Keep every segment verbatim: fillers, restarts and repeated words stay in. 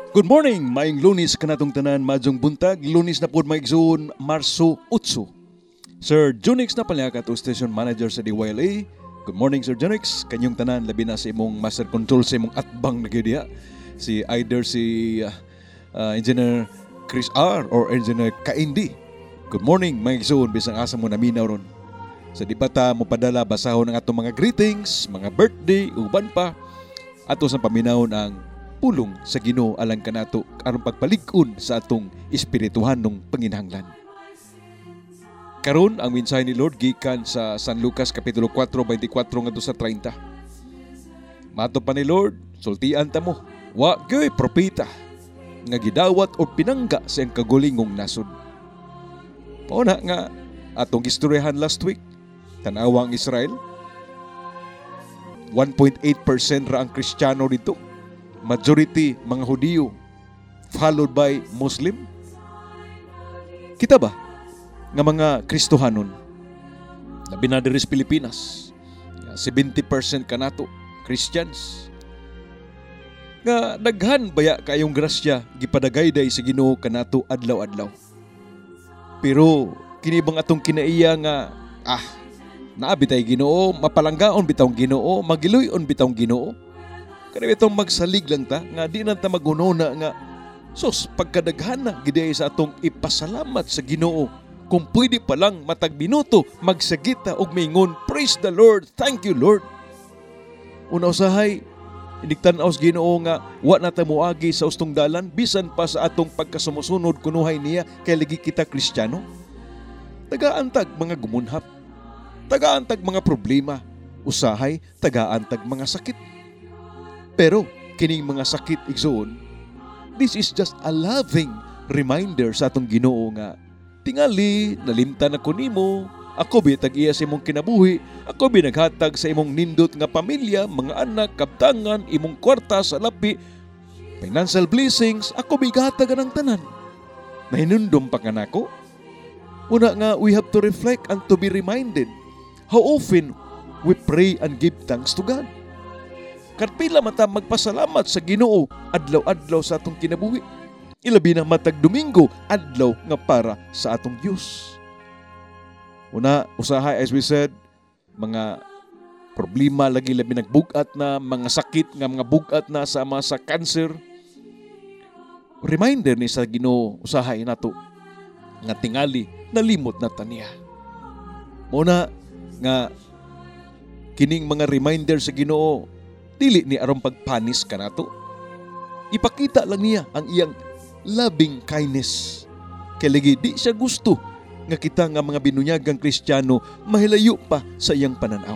Good morning, maing Lunes kanatong tanan, madyong buntag, Lunes na pod maigsoon, Marso eight. Sir Junix na palyakat o station manager sa D Y L A. Good morning, Sir Junix. Kanyong tanan, labi na sa imong master control sa imong atbang na gyud. Si either si uh, uh, Engineer Chris R or Engineer Kaindi. Good morning, maigsoon, bisang asa mo naminaw ron. Sa di bata mo padala basahon ang atong mga greetings, mga birthday, uban pa. Ato sa paminawon ang pulong sa Ginoo alang kanato aron pagpalig-on sa atong espirituhanong panginahanglan. Karon ang mensahe ni Lord gikan sa San Lucas kapitulo four, twenty-four ngadto sa thirty. Mato pa ni Lord, sultian ta mo, wa gyoy propeta nga gidawat o pinangga sa iyang kagulingong nasod. Pauna nga atong istoryahan last week, tanawa ang Israel, one point eight percent ra ang Kristiyano dito. Majority mga Hudiyo, followed by Muslim. Kita ba nga mga Kristohanon, labi na diri sa Pilipinas, seventy percent kanato Christians, nga daghan baya kayong grasya gipadagayday sa Ginoo kanato adlaw-adlaw. Pero kini bang atong kinaiya nga ah naabi tay Ginoo, mapalanggaon bitawng Ginoo, magiluyon bitawng Ginoo. Kaya itong magsalig lang ta, nga di na ta magunona nga, sos, pagkadaghan na, giday sa atong ipasalamat sa Ginoo. Kung pwede pa lang matag minuto, magsagita og mingon, praise the Lord, thank you Lord. Una usahay, iniktan-aw sa Ginoo nga, wa na ta moagi sa ustong dalan, bisan pa sa atong pagkasumusunod kunuhay niya, kay lagi kita Kristiyano. Tagaantag mga gumunhap, tagaantag mga problema, usahay, tagaantag mga sakit. Pero, kining mga sakit igsoon, this is just a loving reminder sa atong Ginoo nga, tingali, nalimtan ako nimo, ako bitag iya sa imong kinabuhi, ako binaghatag sa imong nindot nga pamilya, mga anak, kabtangan, imong kwarta sa lapi, financial blessings, ako bigatag ng tanan. Nahinundom pa ka nako. Una nga, we have to reflect and to be reminded how often we pray and give thanks to God. Karpila mata magpasalamat sa Ginoo adlaw-adlaw sa atong kinabuhi. Ilabi na matag Domingo adlaw nga para sa atong Dios. Una, usahay as we said, mga problema lagi labi nagbugat na, mga sakit nga mga bugat na sa mga sa cancer. Reminder ni sa Ginoo usahay nato nga tingali nalimot na taniya. Una nga kining mga reminder sa Ginoo dili ni aron pagpanis kanato. Ipakita lang niya ang iyang loving kindness. Kay lagi di siya gusto nga kita nga mga binunyagang Kristiyano mahilayo pa sa iyang pananaw.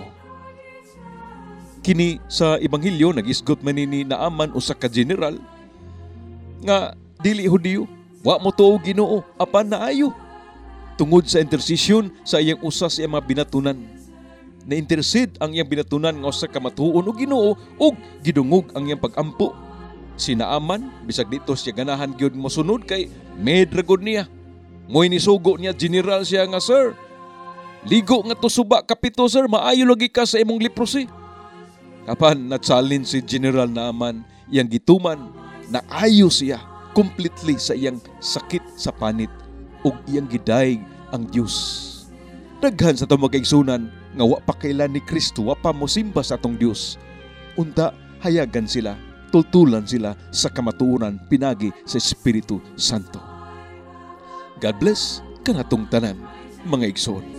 Kini sa Ebanghelyo nag-isgot man ni Naaman usa ka general nga dili Hudiyo, wa mo tuo Ginoo apan naayo. Tungod sa intercession sa iyang usa sa iyang mga binatunan, na-intercede ang iyang binatunan nga usa ka matuon og Ginoo ug gidungog ang iyang pag-ampo. Si Naaman bisag dito siya ganahan gyud mosunod kay medragon niya. Moy ni sugo niya general siya nga, sir, ligo nga to suba kapito sir, maayo lagi ka sa imong leprosy. Apan na-challenge si General Naaman, iyang gituman na ayo siya completely sa iyang sakit sa panit ug iyang gidaig ang Dios. Daghan sa itong magkaigsunan nga wa pa kailan ni Kristo, wa pa mosimba sa atong Dios. Unta, hayagan sila, tultulan sila sa kamatuoran pinagi sa Espiritu Santo. God bless kanatong tanan, mga igsoon.